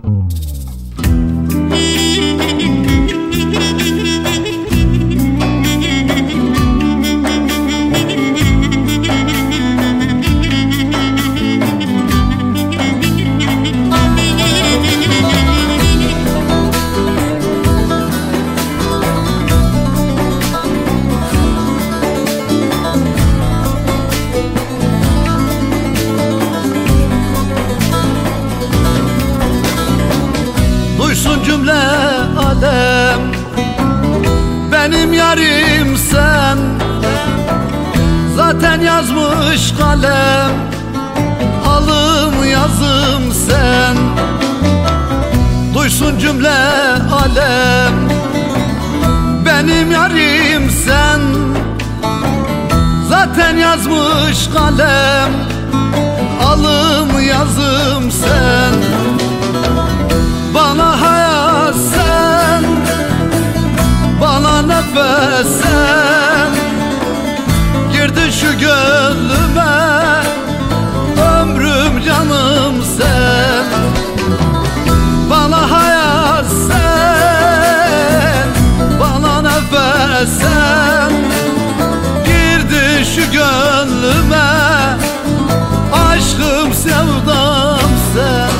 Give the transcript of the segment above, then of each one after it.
Duysun cümle alem, benim yarim sen. Zaten yazmış kalem, alın yazım sen. Duysun cümle alem, benim yarim sen. Zaten yazmış kalem, alın yazım sen. Bana hayat sen, bana nefes sen. Girdin şu gönlüme, ömrüm canım sen. Bana hayat sen, bana nefes sen. Girdin şu gönlüme, aşkım sevdam sen.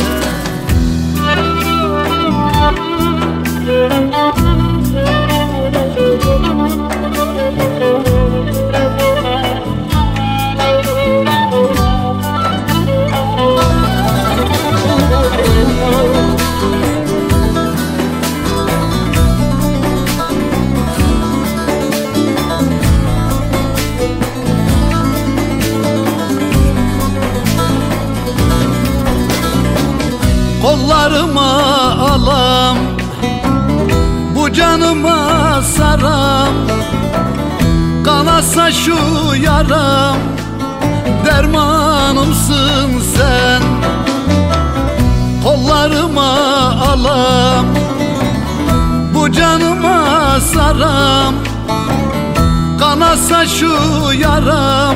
Kollarıma alam, bu canıma saram. Kanasa şu yaram, dermanımsın sen. Kollarıma alam, bu canıma saram. Kanasa şu yaram,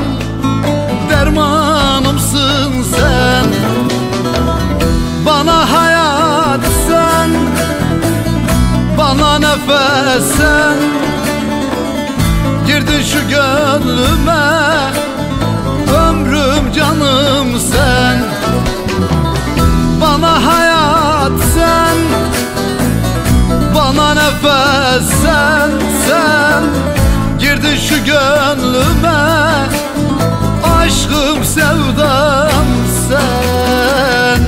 dermanımsın sen. Bana hayat sen, bana nefes sen. Girdin şu gönlüme, ömrüm canım sen. Bana hayat sen, bana nefes sen, sen. Girdin şu gönlüme, aşkım sevdam sen.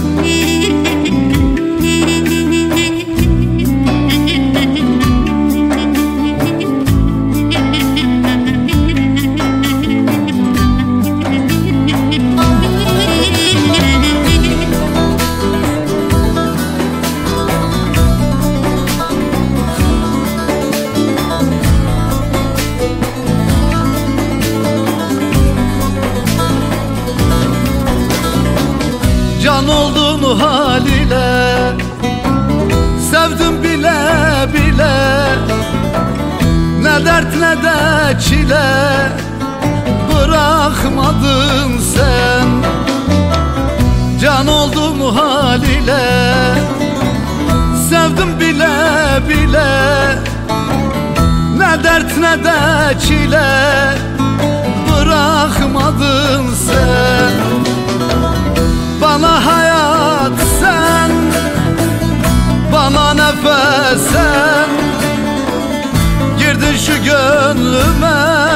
Can oldun haliyle, sevdim bile bile. Ne dert ne de çile, bırakmadın sen. Can oldun haliyle, sevdim bile bile. Ne dert ne de çile, bırakmadın sen. Bana hayat sen, bana nefes sen. Girdin şu gönlüme,